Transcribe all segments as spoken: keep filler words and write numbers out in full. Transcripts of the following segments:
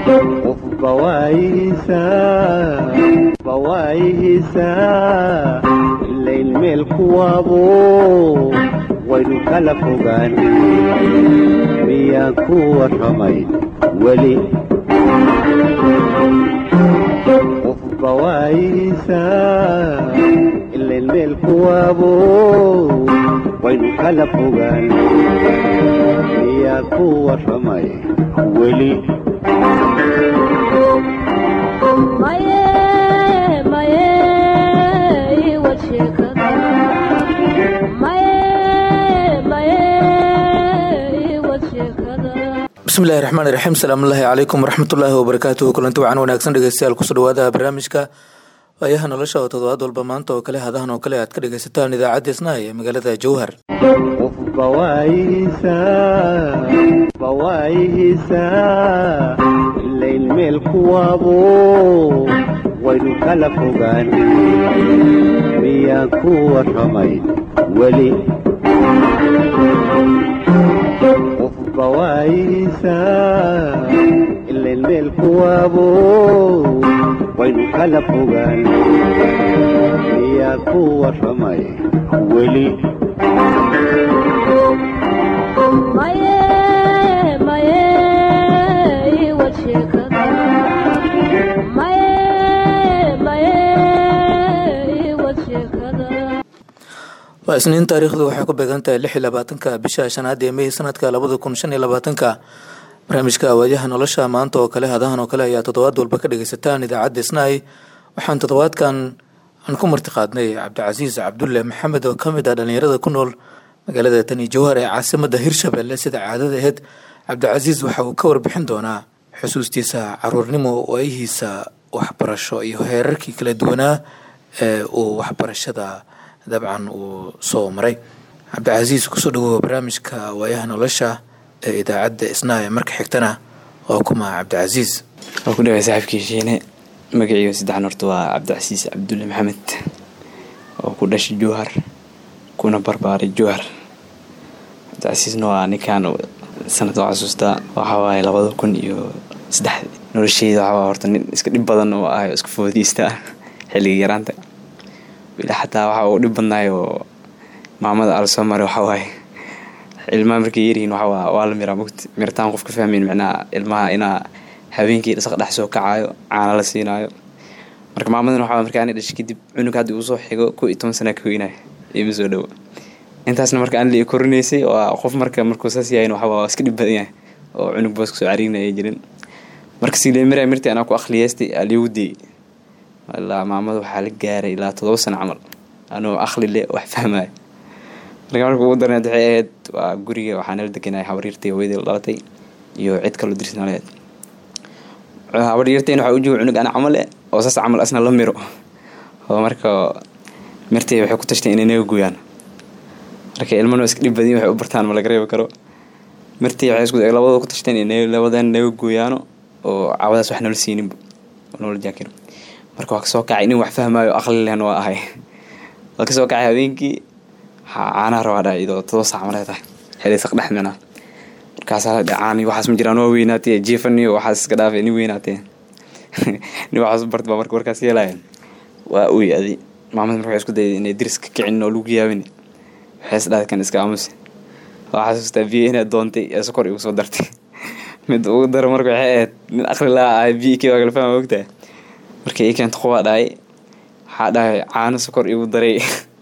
بوايسا بوايسا الليل ملك وابو وينو كلا فوقان مياكو ورمي ولي بوايسا الليل ملك وابو وينو كلا فوقان مياكو ورمي ولي بسم الله الرحمن الرحيم. السلام الله عليكم ورحمة الله وبركاته. كلنتي وعن wanaagsan dhageystayaal ku soo dhawaada barnaamijka waayaha nolosha oo toddobaad walba maanta oo kale hadahan oo kale aad ka dhageysataan idaacadda Isnaa ee magaalada Jowhar. بوايسا بوايسا الليل ملك وابو وينو كلا فوقان مياكو ورمي ولي بوايسا الليل ملك وابو وينو كلا فوقان مياكو ورمي ولي maye maye wajhekada maye maye wajhekada waa isniin taariikhdu waxay ku beegan tahay lix iyo labaatanka bisha shanaad ee May sanadka laba kun shan iyo labaatan. barnaamijka waayaha nolosha maanta oo kale hadahan oo kale ayaa toddobaad walba ka dhageysataan idaacadda Isnaa. waxaan toddobaadkan aan ku martiqaadnay Cabdicasiis Cabdulle Maxamed oo kamid ah dhalinyarada ku nool magaalada Tani Jowhar ee caasimada Hirshabelle. sida caadada ahayd Cabdicasiis waxa uu ka warbixin doonaa xusuustiisa caruurnimo oo ay hiisa waxbarasho iyo heerarkii kala duwanaa ee uu waxbarashada dabcan uu soo maray. Cabdicasiis ku soo dhawaad barnaamijka waayaha nolosha ee idaacadda Isnaa. marka xigtana oo kuma Cabdicasiis oo ku dhawaad saaxiibkii Shiine magaciisa saddex norto waa Cabdicasiis Cabdulle Maxamed oo ku dhashay Jowhar kuna barbaaray Jowhar. Cabdicasiisna waa ninkaan sanad oo xasuusta waxa waaye laba kun iyo saddex. noloshayda waxa horta nin iska dhib badan oo ah isku foodiista xilliga yaraanta ilaa xataa waxa uu dhib badnaay oo maamada al Soomaali waxa waaye ilmaha markay yariin waxa waa waa la miraa mugti mirtaan qofka fahmin macnaa ilmaha ina habeenkii dhasaq dhax soo kacayo caana la siinaayo. marka maamadan waxa markay aan dhashay kadib cunug hadii uu soo xigo ku toban sano ka weynaa iyo soo dhaw intaasna marka aan la korinaysay oo qof marka markuu saas yahay waxa waa iska dhib badan yahay oo cunug boos ku soo cariinay jirin. marka si leeyahay mirtii ana ku akhliyeystay aliyudi walla maamadu waxa la gaaray ilaa todoba sano camal anoo akhli le wax fahmay. marka markuu u darnaa dhaxeed waa guriga waxaan la deganay xawriirtay weydii dhalatay iyo cid kale u dirsanayd. xawriirtayna waxa uu joogo cunug ana camal oo saas camal asna la miro oo marka mirtii waxay ku tashtay inay naga gooyaan. marka ilmaha iska dhib badan waxay u bartaan ma la gareebo karo. mirtii waxay isku labadooda ku tashteen inay labadan naga gooyaano oo caawadaas wax nala siinin nolol jaakir. marka wax soo kacay inuu wax fahmaayo aqli leh waa ahay. wax soo kacay habeenkii caana rawaada idoo todoba saac marayta xilli saq dhaxmana. markaas la dhacaani waxaas ma jiraan oo weynaatay jiifani waxaas iska dhaafay in weynaatay ni waxaas bartba marka warkaas yeelayeen waa uu yaadi maamada markay isku dayday inay diriska kicin oo lagu yaabin waxaas dhaadkan iska aamus waxaas tabiina doontay sokor igu soo dartay mid uu dar markay ahayd nin akhri la ay biikii waa galfaan waqti markay ay keento qowa dhaay waxa dhaay caano sokor igu daray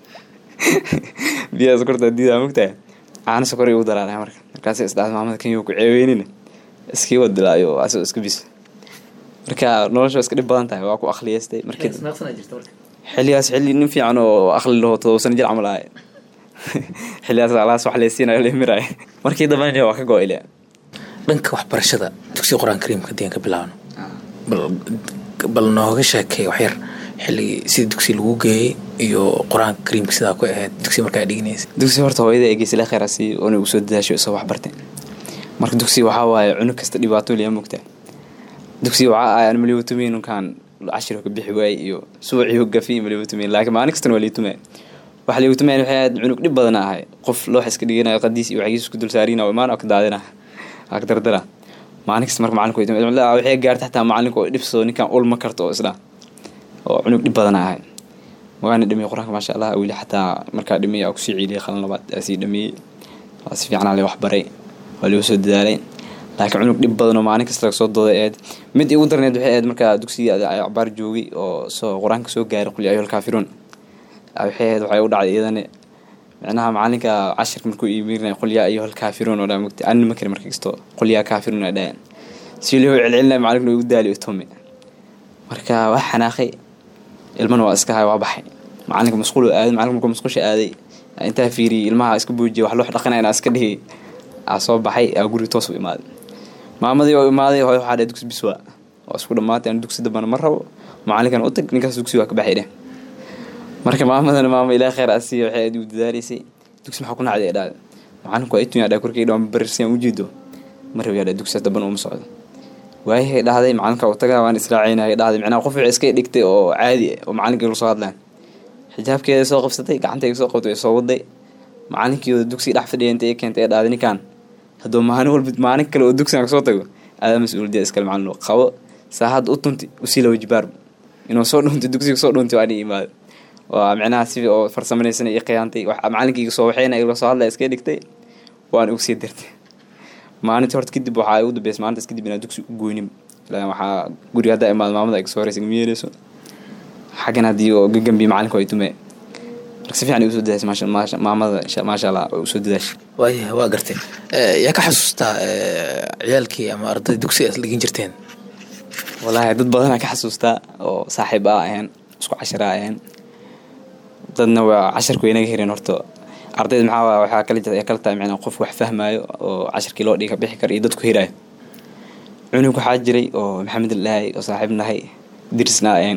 biyo sokor diidaa waqti caano sokor igu daray marka markaas isdaad maamada kan uu ku ceeweynina iskii wadilaayo aso isku bis. marka nolosha iska dhib badan tahay waa ku akhliyeystay markii xilligaas xilli nin fiican oo akhli loo todoba sano jir camal ah xilligaas alaas wax leesinayo leemiray markii dabaan waa ka gooyle dhanka waxbarashada dugsiga Quraan Kariimka diinka bilaawno bal bal nooga sheekay wax yar xilli si dugsi lagu geeyay iyo Quraan Kariimka sida ku ahayd dugsi markaa dhigneysay. dugsi horta hooyada ay geysay khayraasi oo uu soo daashay soo wax bartay. marka dugsi waxa waaye cunug kasta dhibaato leeyahay mugta dugsi waxa aan miliyootumin kan cashir ka bixi waay iyo suuci u gafi miliyootumin laakiin ma anigtan waliitumay wax la yootumin waxay cunug dhib badan ahay qof loo xiska dhiganayo qadiis iyo waxiis ku dul saarina oo imaan ka daadina ag dardara maalin kasta marka macalinku waxay gaartay xataa macalinku oo dhibsado ninkan ulma karto oo isla oo cunug dhib badan ahay waana dhimay quraanka ma sha Allah wili xataa marka dhimay ku sii ciiday qalan labaad asii dhimay waa si fiican aan wax baray wali soo dadaalay laakiin cunug dhib badan oo maalin kasta laga soo dooday eed mid igu darneed waxay aad marka dugsiga cabaar joogay oo soo quraanka soo gaaray qul ayyuhal kaafiruun waxay aad waxay u dhacday iyadana macnaha macalinka casharka markuu iimirnay qul yaa ayyuhal kaafiruun oo dhaamagti aan ma kari markii kasto qul yaa kaafiruun adaan si loo celcelinay macalinku uu daali u tumay marka wax xanaaqay ilmana waa iska hay waa baxay macalinka masquul aaday macalinka masquusha aaday inta fiiri ilmaha iska buujiye wax loo dhaqanayna iska dhihi aa soo baxay aa guri toos u imaaday maamadii oo imaaday hooyo waxa dheed dugsi biswa oo isku dhamaatay aan dugsi dabana ma rabo macalinkan u tag ninkaas dugsi waa ka baxay marka maamadana maama ilaa khayr asiyo waxay aad u dadaalisay dugsi maxaa ku nacday dhaad macalinku ay tunya dhakurkay dhawaan barsiin u jiido mar rabiya dugsi dabana uma socdo waayay dhahday macalinka uu tagaa waan israaciinay dhahday macnaa qof wixii iska dhigtay oo caadi oo macalinka uu soo hadlaan xijaabkeeda soo qabsatay gacantayga soo qabtay soo waday macalinkii dugsi dhax fadhiyay intay keentay dhahday ninkan hadoo maalin walba maalin kale oo dugsiga soo tago aad mas'uuliyad iska macalin loo qabo saahad u tunti u sii loo jibaar inuu soo dhunti dugsiga soo dhunti waa iimaad waa macnaa si oo farsamanaysan iyo qiyaantay wax macalinkii soo waxayna ila soo hadlay iska dhigtay waan ugu sii dirtay maalintii horta kadib waxa ay u dambeysay maalintaas kadib inaan dugsi u gooynin ilaa waxa guriga hadda imaad maamada ay soo horeysay miyeeleyso xagana hadii oo gagambi macalinku ay tumay marka si fiican ay u soo dadaashay maasha maasha maamada maasha Allah u soo dadaashay way waa gartay ee yaa ka xasuusta ciyaalkii ama arday dugsiga is ligin jirteen wallahi dad badan ka xasuusta oo saaxiib ah ahaan isku cashara ahaan dadna waa casharku inaga hireen horto ardayda maxaa waxa kala jira kala taay macna qof wax fahmaayo oo casharkii loo dhiga bixi kar iyo dadku hiraayo cunug waxa jiray oo maxamed ilaahay oo saaxiibnahay dirsna ahaan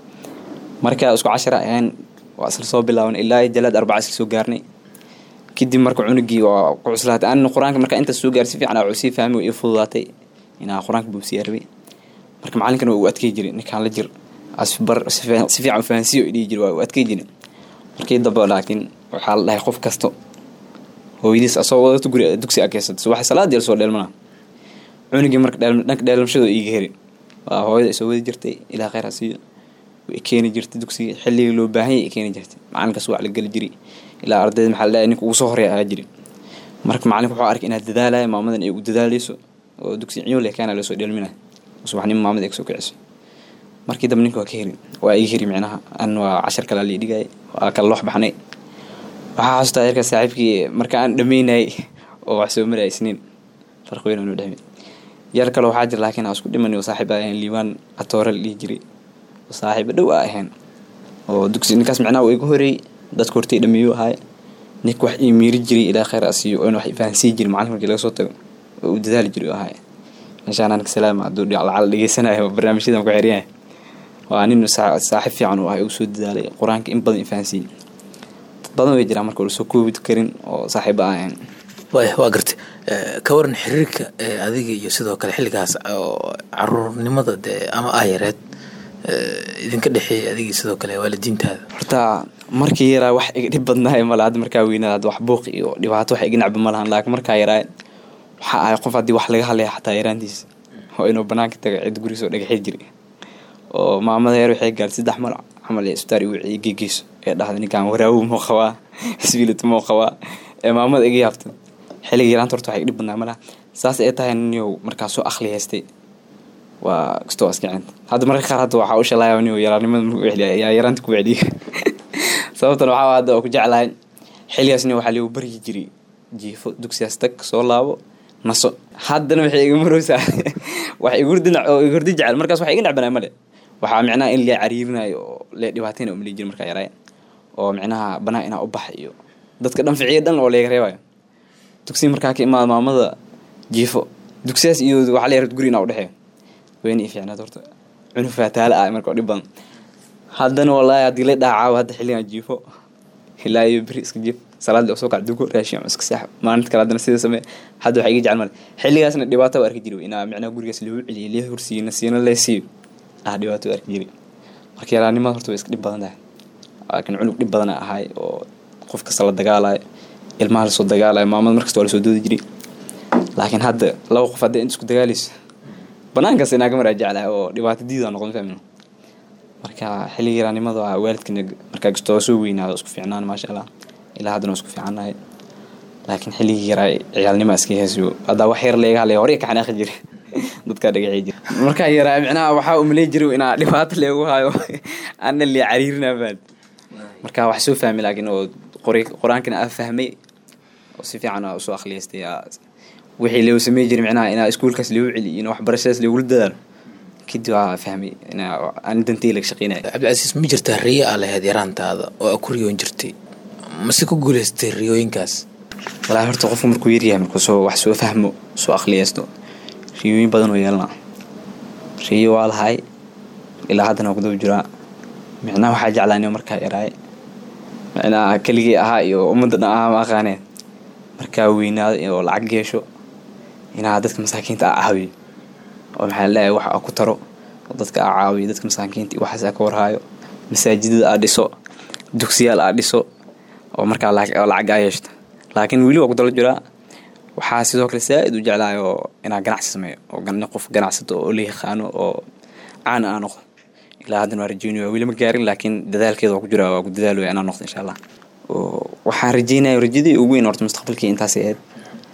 marka isku cashara ahaan waa asal soo bilaawan ilaa jalad arbaca soo gaarnay kadib marka cunugii waa ku cuslaatay aan quraanka marka inta soo gaarsi fiican oo si fahmay iyo fududaatay ina quraanka buu siyaarbay marka macalinkana uu adkay jiray ninkan la jir asbar si fiican fahansiyo idii jiray waa adkay jiray markii daba laakiin waxa la dhahay qof kasto hooyadiis asoo wadato guri dugsi akeysad wax salaad yar soo dheelmana cunugii marka dhanka dheelmashada iiga heri waa hooyada soo wadi jirtay ilaa khayr asiyo way keeni jirtay dugsiga xilliga loo baahan yahay keeni jirtay macalinkaas waa la gali jiray ilaa ardayda maxaa la dhahay ninka ugu soo horeeya ahaa jiray marka macalinku wuxuu arkay inaad dadaalayo maamadan ay ugu dadaalayso oo dugsi ciyo leh kana la soo dheelminaa subaxnimo maamada ay soo kiciso markii dab ninka waa ka heri waa ii heri macnaha aan waa cashar kala la dhigay waa kala loox baxnay waxa xasuusta yarka saaxiibkii marka aan dhameynay oo wax soo maray isniin farq weyn oo dhameey yar kale waxa jir laakiin asku dhiman oo saaxiib ah liiban atoora li jiray oo saaxiib dhow ah ahaan oo dugsi ninkaas macnaha way ku horeey dadku hortay dhameeyo ahay nink wax ii miiri jiray ilaa khayr asiyo oo wax fahansiin jiray macalinka laga soo tago oo u dadaali jiray ahay inshaan anka salaam adu dhacal dhageysanayo barnaamijyadan ku xiriyaa waa nin saaxiib fiican oo ay u soo dadaalay quraanka in badan fahansiin badan way jiraan marka uu soo koobid karin oo saaxiib ah aan way waa gartay ka waran xiriirka adiga iyo sidoo kale xilligaas oo caruurnimada ama ayareed idinka dhaxay adiga sidoo kale waalidiintaada horta markii yaraa wax iga dhib badnaay ma laad marka weynaad wax buuq iyo dhibaato wax iga nacba ma lahan laakiin marka yaraa waxa ay qof hadii wax laga hadlay xataa yaraantiis oo inuu banaanka tago cid guriga soo dhagaxay jiray oo maamada yar waxay gaar saddex mar amal ay isbitaal u ciigigiiso ee dhahday ninkan waraawo ma qabaa isbiilad ma qabaa ee maamada iga yaabtay xilliga yaraanta horta waxay dhib badnaa ma laha saas ay tahay inuu markaas soo akhli haystay waa kastoo askicin hadda marka qaar hadda waxa uu shalaayay inuu yaraanimada u wixii yaa yaraanta ku wicdiyo sababtan waxa hadda oo ku jeclahay xilligaasna waxa lagu bari jiray jiifo dugsiyaas tag soo laabo naso haddana waxay iga maraysaa wax igu dinac oo igu hordii jecel markaas wax iga nacbanaa male waxa macnaha in la cariirinayo la dhibaateena u leeyahay marka yaray oo macnaha banaa ina u baxayo dadka dhan ficiye dhan oo leeyahay reebayo dugsi markaa ka imaad maamada jiifo dugsiyaas iyo waxa la yiraahdo guri ina u dhaxeeyo weyn iyo fiicnaa horta cunuf fataal ah marka dhiban haddana wallahi hadii la dhacaa hadda xilligan jiifo ilaa iyo bari iska jiif salaad soo kacdo ku raashin iska sax maalinta kala hadana sida samee hadda waxa iga jecel mal xilligaasna dhibaato arki jiray ina macnaha gurigaas loo ciliyo leeyahay horsiina siina leesiyo ah dhibaato arki jiray markii yaraanimada horta way iska dhib badan tahay laakiin cunug dhib badan ahay oo qofka sala dagaalay ilmaha soo dagaalay maamada markasta waa soo doodi jiray laakiin hadda laba qof hadda inta isku dagaalayso banaankaas inaa ka maraajaclaa oo dhibaato diida noqon fahmin marka xilliga yaraanimada waa waalidkina markaa kastoo soo weynaado isku fiicnaan maasha Allah ilaa haddana isku fiicnahay laakiin xilliga yaraa ciyaalnimo iska heeso hadda wax yar leeyahay hore hore ka xanaaqi jiray dadka dhagacay jiray marka yaraa micnaha waxa uu maleey jiray inaa dhibaato leeyahay hayo aan li cariirna baad marka wax soo fahmi laakiin oo quraankina aan fahmay oo si fiican oo soo akhliyastay wixii loo sameey jiray micnaha inaa iskuulkaas loo celiyo inaa wax barashadaas loo dadaalo kidii waa fahmay inaa aan dantii la shaqeynay Cabdicasiis ma jirtaa riyo ah lahayd yaraantaada oo ku riyoon jirtay ma si ku guuleystay riyooyinkaas walaa horta qofku markuu yar yahay markuu soo wax soo fahmo soo akhliyaysto riyooyin badan oo yeelna riyo waa lahay ilaa haddana ku daba jiraa micnaha waxaa jeclaanay markaa yaraay micnaha kaligii ahaa iyo ummadda ahaa ma aqaaneen markaa weynaaday oo lacag yeesho inaa dadka masaakiinta ah caawiyo oo maxaa leeyahay wax ku taro oo dadka ah caawiyo dadka masaakiinta waxaas ka warhaayo masaajidada aad dhiso dugsiyaal aad dhiso oo markaa lacag ay yeeshto laakiin wili waa ku daba jiraa waxaa sidoo kale saaid u jeclaayo inaa ganacsi sameeyo oo ganacsi qof ganacsato oo la yaqaano oo aan aan noqdo ilaa haddana waa rajeynaya wili ma gaarin laakiin dadaalkeeda waa ku jiraa waa ku dadaalo inaan noqdo insha Allah oo waxaan rajeynayaa rajadii ugu weyn horta mustaqbalkii intaas ay aad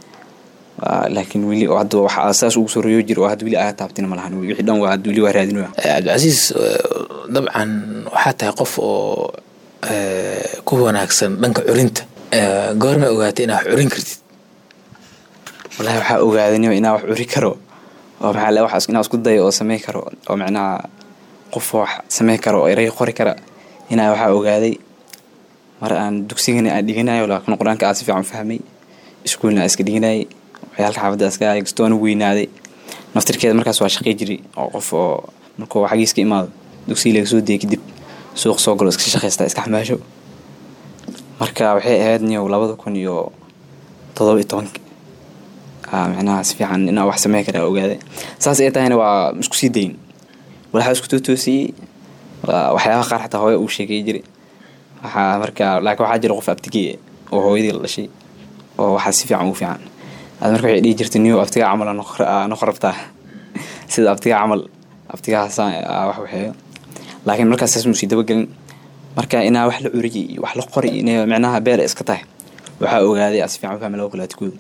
laakiin wili oo hadda waxa asaas ugu soo riyo jiro oo hadda wili aad taabtin ma lahan wixii dhan waa hadda wili waa raadinaya Cabdicasiis dabcan waxa tahay qof oo ku wanaagsan dhanka curinta goorma ogaatay inaad curin kartid wallahi waxa ogaaday inaa wax curi karo oo maxaa la wax inaa isku dayo oo sameey karo oo macnaa qof wax sameey karo oo eray qori kara inaa waxa ogaaday mar aan dugsiga aan dhiganayo laakiin quraanka aad si fiican fahmay iskuulna iska dhiganay waxyaalka xaafadda iska ayagstoon weynaaday naftirkeeda markaas waa shaqay jiray oo qof oo markuu xagiiska imaado dugsiga laga soo deeyay dib suuq soo galo iska shaqaysta iska xamaasho marka waxay ahayd niyo laba kun iyo toddoba iyo toban ah macnaha si fiican inaa wax sameey kara ogaaday saas ay tahayna waa isku sii dayn waxa isku toosiyay waxyaabaha qaar xataa hooyo uu sheegay jiray waxa marka laakiin waxa jira qof abtigii oo hooyadii la dhashay oo waxa si fiican u fiican aad marka waxay dhigi jirtay niyo abtiga camal aan qorabta sida abtiga camal abtiga xasan wax waxay laakiin markaas saas musi daba galin marka inaa wax la uriyay wax la qoray inay macnaha beel iska tahay waxa ogaaday as fiican fahmay loo kala tukuud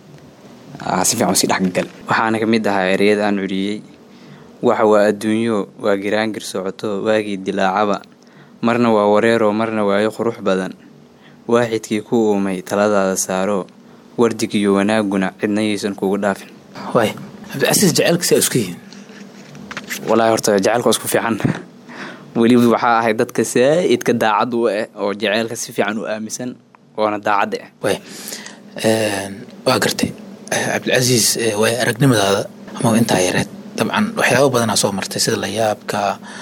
si fiican si dhaxgal waxaana kamid ahaa ereyada aan uriyay waxa waa adduunyo waa giraan gir socoto waagii dilaacaba marna waa wareero marna waa qurux badan waaxidkii ku uumay taladaada saaro wardigiyo wanaaguna cidnaysan kugu dhaafin way Cabdicasiis jaceelkiisa isku yihiin wallahi horta jaceelku isku fiican weli waxa ahay dadka saaid ka daacad u ah oo jaceelka si fiican u aaminsan oona daacad ah way ee waa gartay Cabdicasiis way aragnimadaada ama inta yareed dabcan waxyaabo badan soo martay sida la yaabka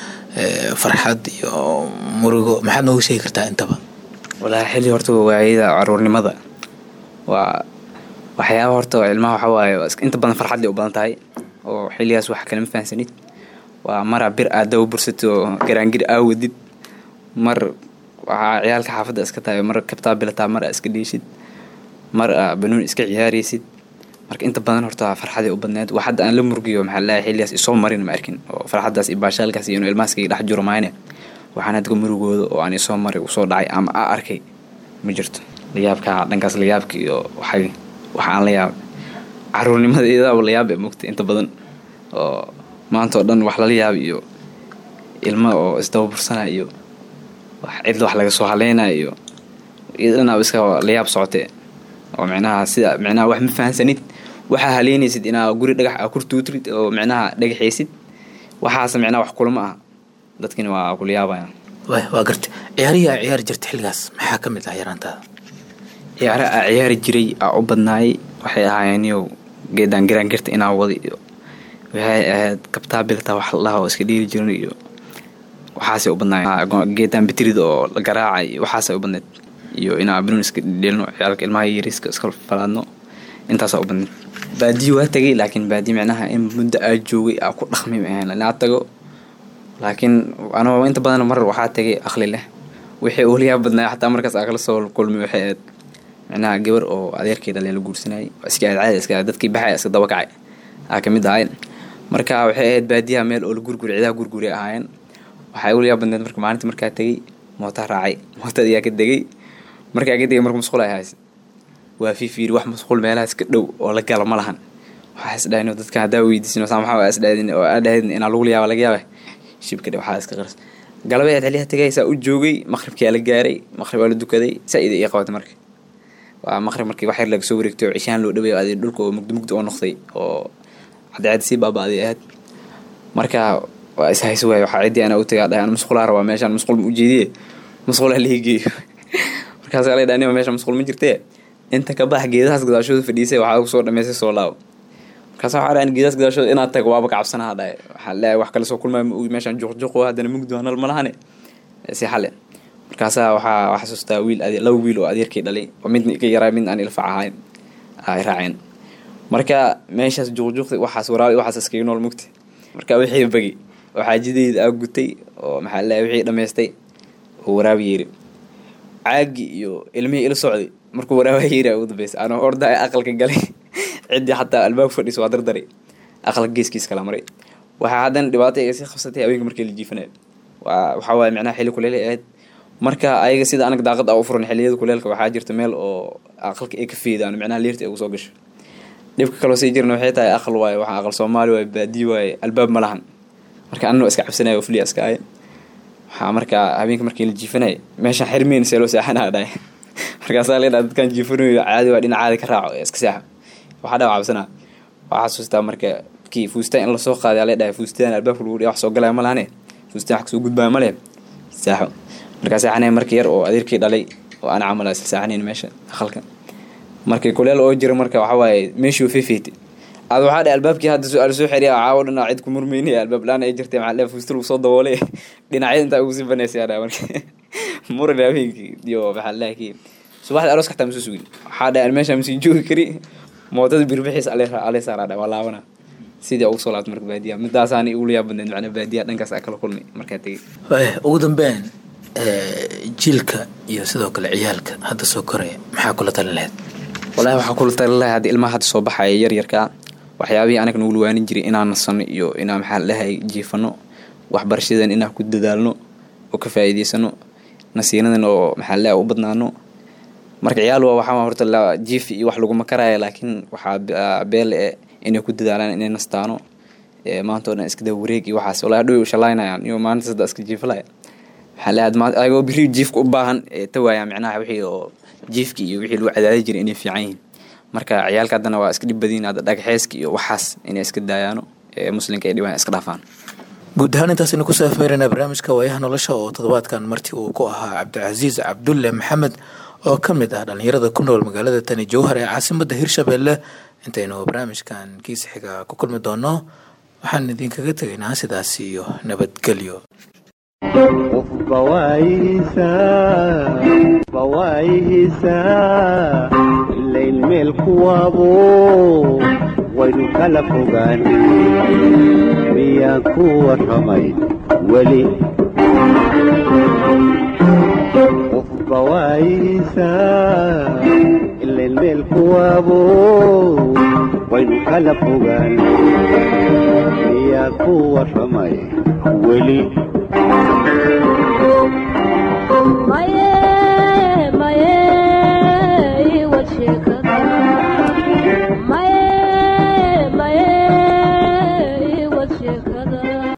farxad iyo murugo maxaad noogu sheegi kartaa intaba wallahi xilli horta waayida caruurnimada waa waxyaabo horta ilmaha waxa waaye inta badan farxad u badan tahay oo xilligaas wax kale ma fahansanid waa mara bir aad u bursato garaangir aawdid mar waxa ciyaalka xaafadda iska tahay mar kabtaa bilata mar iska dhiishid mar banuun iska ciyaaraysid marka inta badan horta farxad u badneed waxa aan la murgiyo maxaa la xilligaas isoo marin ma arkin oo farxadaas i baashaalkaas iyo ilmahaas ka dhex jiro maayne waxaan aad gumurugoodo oo aan isoo maray soo dhacay ama arkay ma jirto la yaabka dhankaas la yaabka iyo waxay waxaan la yaab caruurnimadeeda la yaab mugtay inta badan oo maanta oo dhan wax la yaab iyo ilma oo isdaba bursana iyo wax cid wax laga soo haleynayo idana iska la yaab socotay oo macnaha sida macnaha wax ma fahansanid waxa haleynaysid inaa guri dhagax ah kurtuutrid oo macnaha dhagaxaysid waxaas macnaha wax kulma ah dadkina waa ku liyaabayaan way waa gartay ciyaariya ciyaar jirtay xilligaas maxaa kamid ah yaraantaada ciyaara ciyaar jiray u badnaay waxay ahaayeen iyo geedaan giraan girta inaa wadi iyo waxay ahayd kabtaa bilta wax la oo iska dhiiri jiray iyo waxaas u badnaay geedaan bitrid oo la garaacay waxaas u badneed iyo inaa banuun iska dheelno ciyaalka ilmaha yariiska iska falaadno intaas u badneed baadi waa tagay laakiin baadi macnaha in muddo aad joogay aan ku dhaqmi maahan inaa tago laakiin anoo inta badan mar waxa tagay aqli leh wixii uu liyaa badnaa xataa markaas aqal soo kulmi waxay macnaha gabar oo adeerkeeda la guursanayay iska caadi iska dadkii baxay iska daba kacay aa kamid ahayn marka waxay ahayd baadiyaha meel oo la gurgur ciidaha gurguri ahaayeen waxay u yaabanayd marka maalintii markaa tagay mooto raacay mootada ayaa ka degay markaa ka degay marka masquul ay haysan waa fi fiir wax masquul meelahaas ka dhow oo la gala ma lahan waxa isdhaayno dadka hadaa weydiisino saamaxa waa isdhaadin oo aadhayn in lagu liyaabo laga yaabay shibka waxa iska qaras galabay xiliyaha tagaysa u joogay maqribkii la gaaray maqrib la dukaday saayid iyo qabat markii waa maqrib markii wax yar laga soo wareegtay oo cishaan loo dhaweeyo adeer dhulka oo mugdi mugdi oo noqday oo cadceed si baabaaday aad marka waa is hayso way waxa ciidii ana u tagay dhahan masquul arwa meeshan masquul u jeediyay masquul liigi markaas ay leedahay meeshan masquul ma jirtay inta ka baax geedahaas gadaashooda fadhiisay waxa uu soo dhameysay soo laaw markaas waxa aan geedahaas gadaashooda inaad tag waaba ka cabsanahay dhaay waxa la wax kale soo kulmay meeshan juqjuq oo hadana mugdi aan ma lahane si xal markaas waxa waxa xasuustaa wiil adeer law wiil oo adeerkii dhalay oo mid ka yaraa mid aan ilfac ahayn ay raaceen marka meeshaas juqjuqdi waxaas waraabi waxaas iska nool mugti marka wixii bagi waxa jideed aa gutay oo maxaa la wixii dhameystay oo waraabi yiri caagi iyo ilmihii ila socday markuu waraabi yiri ugu dambeysay ana orda aqalka galay cidii hatta albaab fadhiis waa dardari aqal geeskiis kala maray waxa hadan dhibaato ay si qabsatay haweenka markii la jiifanay waxa waa macnaha xilli kuleel ee marka ayaga sida anaga daaqad ah u furan xilliyada kuleelka waxa jirta meel oo aqalka ay ka fiidaan macnaha leerta ay ugu soo gasho dibka kale sii jirna waxay tahay aqal waay waxa aqal Soomaali waay baadi waay albaab ma lahan marka anoo iska cabsanayo fliya iska ay waxa marka habeenka markii la jiifanay meesha xirmeen seelo saaxana dhaay marka saal ila dadkan jiifanayo caadi waa dhinac caadi ka raaco iska saaxa waxa dhaw cabsana waxa xasuustaa marka kii fuusta in la soo qaaday la dhaay fuustaan albaabka lagu wax soo galay ma lahane fuustaan wax soo gudbaa ma leh saaxo marka saaxana markii yar oo adeerkii dhalay oo aan camal isla saaxanayn meesha aqalka markii kuleel oo jiro marka waxa waaye meeshii fiifeetay aad waxa dhaal albaabkii hadda su'aal soo xiriya caawo dhinac cid ku murmeynay albaab laan ay jirtay macallin fuustul soo daboolay dhinacyada inta ugu sii baneysay marka murna habeenkii iyo waxa laaki subaxda aroos ka tamsu sugin waxa dhaal meesha ma sii joogi kari mootada birbixis ale ale saarada walaabana sidii ugu soo laabtay marka baadiya midaas aan ugu yaabanayn macna baadiya dhankaas kala kulmay marka tagay way ugu dambeyn ee jilka iyo sidoo kale ciyaalka hadda soo koray maxaa kula talin lahayd wallahi waxa kula talin lahayd ilmaha hadda soo baxay yar yarka waxyaabii anaga nagu waanin jiray inaan nasano iyo inaan maxaa lahayd jiifano wax barshadan inaan ku dadaalno oo ka faa'iideysano nasiinadan oo maxaa lahayd u badnaano marka ciyaal waa waxa horta la jiif iyo wax lagu makarayo laakiin waxa beel inay ku dadaalaan inay nastaano ee maanta oo iska daa wareeg iyo waxaas walaal dhow shalaynayaan iyo maanta sadda iska jiiflay xalaad ma aygo biri jiifka u baahan ee tawaaya macnaha wixii oo jiifki iyo wixii loo cadaadin jiray inay fiican yihiin marka ciyaalka hadana waa iska dibadin hada dhagxeeski iyo waxaas inay iska daayaano ee muslimka ay dhibaan iska dhaafaan guud ahaan intaas inuu ku saafayrana barnaamijka waayaha nolosha oo toddobaadkan martii uu ku ahaa Cabdicasiis Cabdulle Maxamed oo kamid ah dhalinyarada ku nool magaalada Tani Jowhar ee caasimadda Hirshabelle intaynu barnaamijkan kiis xiga ku kulmi doono waxaan idinkaga tagaynaa sidaas iyo nabadgelyo بوايسا بوايسا الليل ملك وابو وين كلفوغان وياكو ورمي ولي بوايسا الليل ملك وابو وين كلفوغان وياكو ورمي ولي